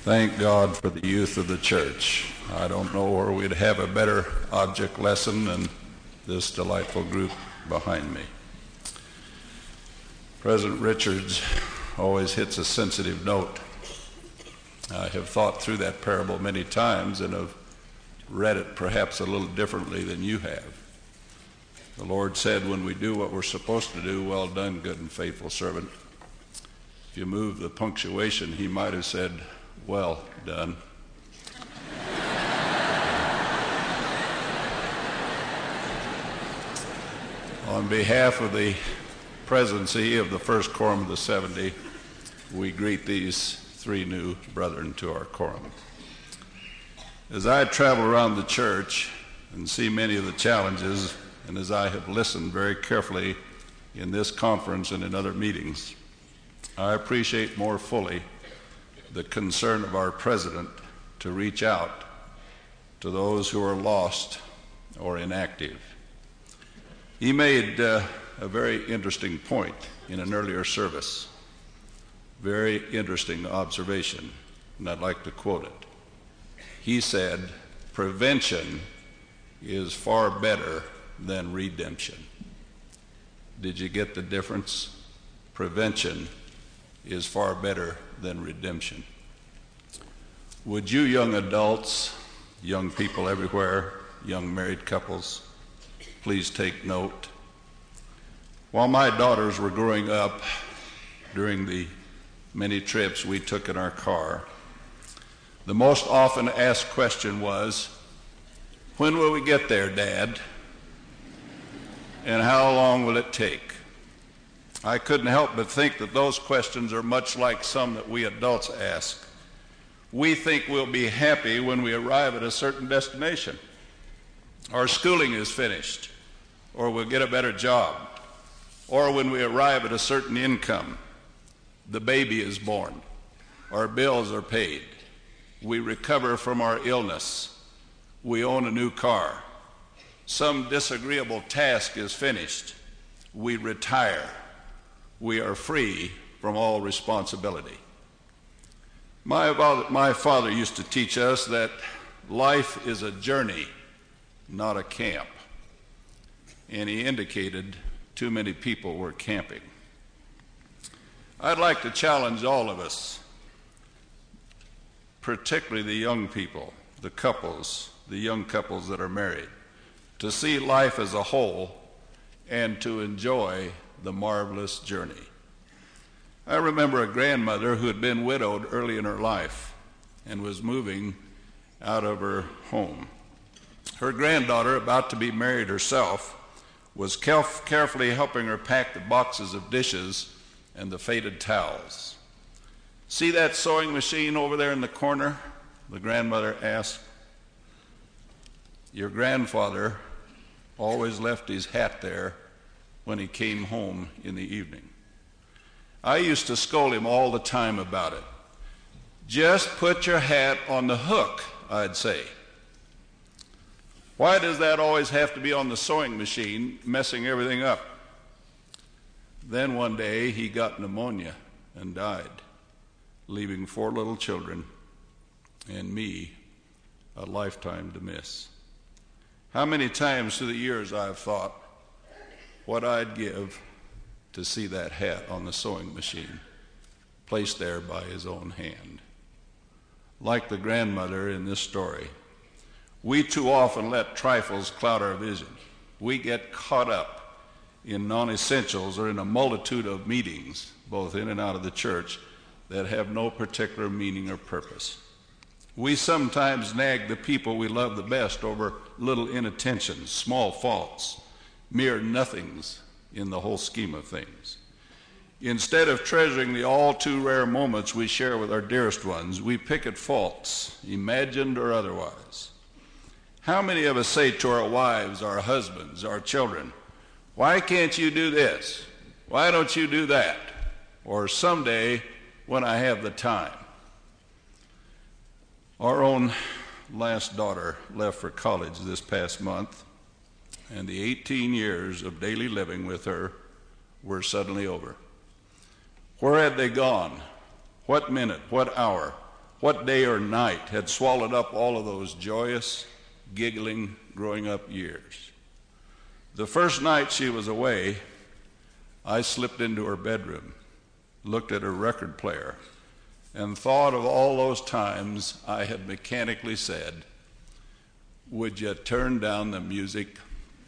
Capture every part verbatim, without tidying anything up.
Thank God for the youth of the church. I don't know where we'd have a better object lesson than this delightful group behind me. President Richards always hits a sensitive note. I have thought through that parable many times and have read it perhaps a little differently than you have. The Lord said, when we do what we're supposed to do, well done, good and faithful servant. If you move the punctuation, he might have said, well done. On behalf of the presidency of the First Quorum of the seventy, we greet these three new brethren to our quorum. As I travel around the church and see many of the challenges, and as I have listened very carefully in this conference and in other meetings, I appreciate more fully the concern of our president to reach out to those who are lost or inactive. He made uh, a very interesting point in an earlier service, very interesting observation, and I'd like to quote it. He said, prevention is far better than redemption. Did you get the difference? Prevention is far better than redemption. Would you young adults, young people everywhere, young married couples, please take note. While my daughters were growing up, during the many trips we took in our car, the most often asked question was, when will we get there, Dad? And how long will it take? I couldn't help but think that those questions are much like some that we adults ask. We think we'll be happy when we arrive at a certain destination. Our schooling is finished, or we'll get a better job, or when we arrive at a certain income, the baby is born, our bills are paid, we recover from our illness, we own a new car, some disagreeable task is finished, we retire, we are free from all responsibility. My father, my father used to teach us that life is a journey, not a camp. And he indicated too many people were camping. I'd like to challenge all of us, particularly the young people, the couples, the young couples that are married, to see life as a whole and to enjoy the marvelous journey. I remember a grandmother who had been widowed early in her life and was moving out of her home. Her granddaughter, about to be married herself, was caref- carefully helping her pack the boxes of dishes and the faded towels. See that sewing machine over there in the corner? The grandmother asked. Your grandfather always left his hat there when he came home in the evening. I used to scold him all the time about it. Just put your hat on the hook, I'd say. Why does that always have to be on the sewing machine, messing everything up? Then one day he got pneumonia and died, leaving four little children and me a lifetime to miss. How many times through the years I've thought what I'd give to see that hat on the sewing machine, placed there by his own hand. Like the grandmother in this story, we too often let trifles cloud our vision. We get caught up in non-essentials or in a multitude of meetings, both in and out of the church, that have no particular meaning or purpose. We sometimes nag the people we love the best over little inattentions, small faults, mere nothings in the whole scheme of things. Instead of treasuring the all too rare moments we share with our dearest ones, we pick at faults, imagined or otherwise. How many of us say to our wives, our husbands, our children, why can't you do this? Why don't you do that? Or someday when I have the time. Our own last daughter left for college this past month, and the eighteen years of daily living with her were suddenly over. Where had they gone? What minute, what hour, What day or night had swallowed up all of those joyous, giggling, growing up years? The first night she was away, I slipped into her bedroom, looked at her record player, and thought of all those times I had mechanically said, "Would you turn down the music?"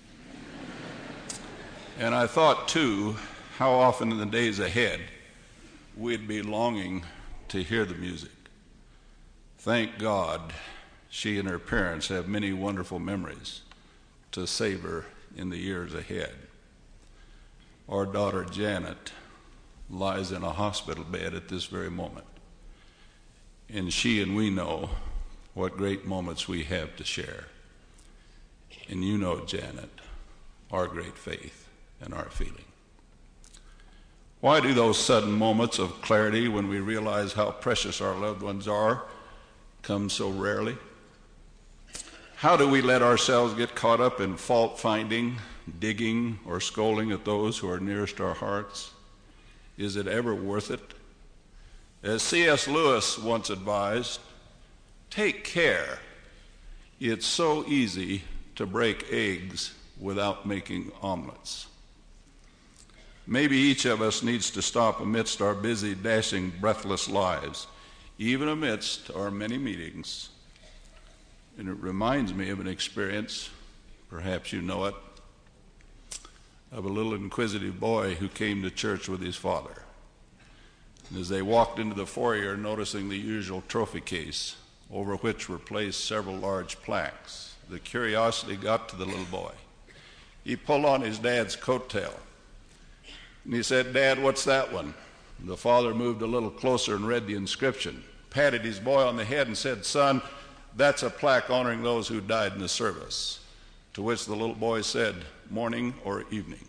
And I thought, too, how often in the days ahead we'd be longing to hear the music. Thank God she and her parents have many wonderful memories to savor in the years ahead. Our daughter Janet lies in a hospital bed at this very moment, and she and we know what great moments we have to share. And you know, Janet, our great faith and our feeling. Why do those sudden moments of clarity when we realize how precious our loved ones are come so rarely? How do we let ourselves get caught up in fault-finding, digging, or scolding at those who are nearest our hearts? Is it ever worth it? As C S Lewis once advised, take care. It's so easy to break eggs without making omelets. Maybe each of us needs to stop amidst our busy, dashing, breathless lives, even amidst our many meetings. And it reminds me of an experience, perhaps you know it, of a little inquisitive boy who came to church with his father. And as they walked into the foyer, noticing the usual trophy case, over which were placed several large plaques, the curiosity got to the little boy. He pulled on his dad's coattail, and he said, "Dad, what's that one?" And the father moved a little closer and read the inscription, patted his boy on the head and said, "Son, that's a plaque honoring those who died in the service." To which the little boy said, "Morning or evening?"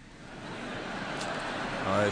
I,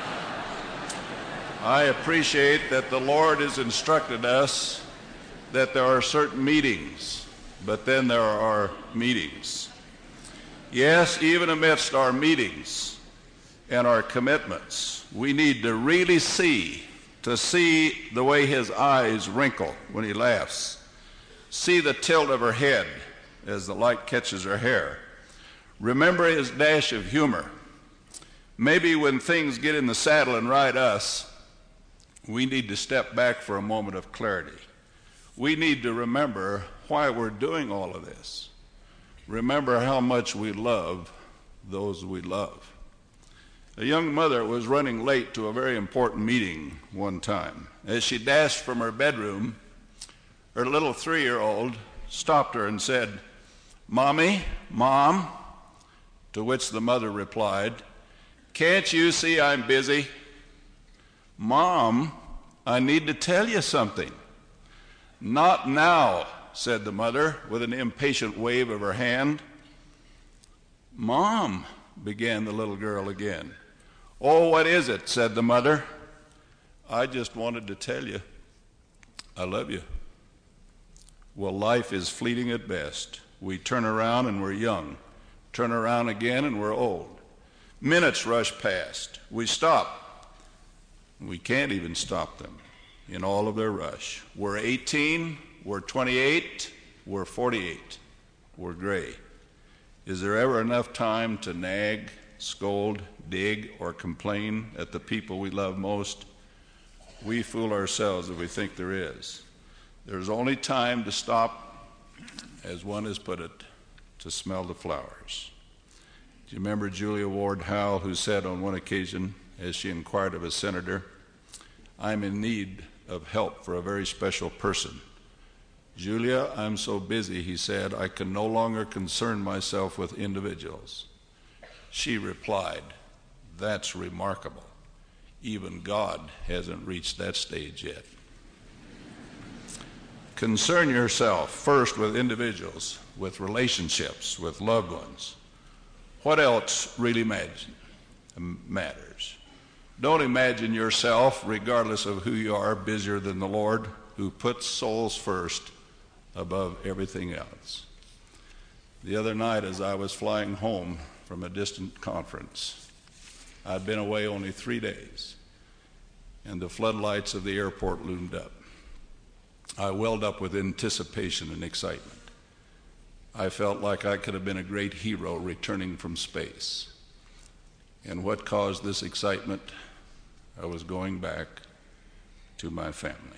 I appreciate that the Lord has instructed us that there are certain meetings, but then there are meetings. Yes, even amidst our meetings and our commitments, we need to really see, to see the way his eyes wrinkle when he laughs, see the tilt of her head as the light catches her hair, remember his dash of humor. Maybe when things get in the saddle and ride us, we need to step back for a moment of clarity. We need to remember why we're doing all of this. Remember how much we love those we love. A young mother was running late to a very important meeting one time. As she dashed from her bedroom, her little three-year-old stopped her and said, "Mommy, Mom," to which the mother replied, "Can't you see I'm busy?" "Mom, I need to tell you something." "Not now," said the mother with an impatient wave of her hand. "Mom," began the little girl again. "Oh, what is it?" said the mother. "I just wanted to tell you I love you." Well, life is fleeting at best. We turn around and we're young, turn around again and we're old. Minutes rush past. We stop. We can't even stop them in all of their rush. We're eighteen, we're twenty-eight, we're forty-eight, we're gray. Is there ever enough time to nag, scold, dig, or complain at the people we love most? We fool ourselves if we think there is. There's only time to stop, as one has put it, to smell the flowers. Do you remember Julia Ward Howe, who said on one occasion, as she inquired of a senator, "I'm in need of help for a very special person." "Julia, I'm so busy," he said, "I can no longer concern myself with individuals." She replied, "That's remarkable. Even God hasn't reached that stage yet." Concern yourself first with individuals, with relationships, with loved ones. What else really matters? Don't imagine yourself, regardless of who you are, busier than the Lord, who puts souls first above everything else. The other night, as I was flying home from a distant conference, I'd been away only three days, and the floodlights of the airport loomed up. I welled up with anticipation and excitement. I felt like I could have been a great hero returning from space. And what caused this excitement? I was going back to my family.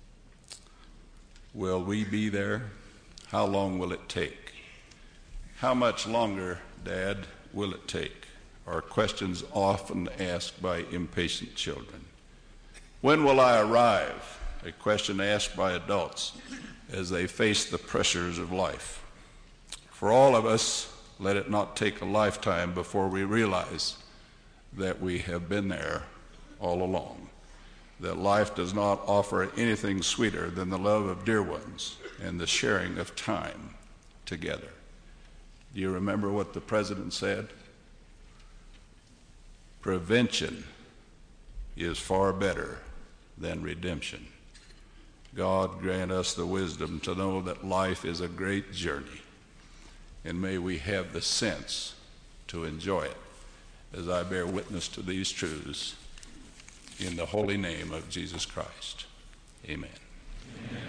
Will we be there? How long will it take? How much longer, Dad, will it take? Are questions often asked by impatient children. When will I arrive? A question asked by adults as they face the pressures of life. For all of us, let it not take a lifetime before we realize that we have been there all along, that life does not offer anything sweeter than the love of dear ones and the sharing of time together. Do you remember what the president said? Prevention is far better than redemption. God grant us the wisdom to know that life is a great journey, and may we have the sense to enjoy it as I bear witness to these truths in the holy name of Jesus Christ. Amen. Amen.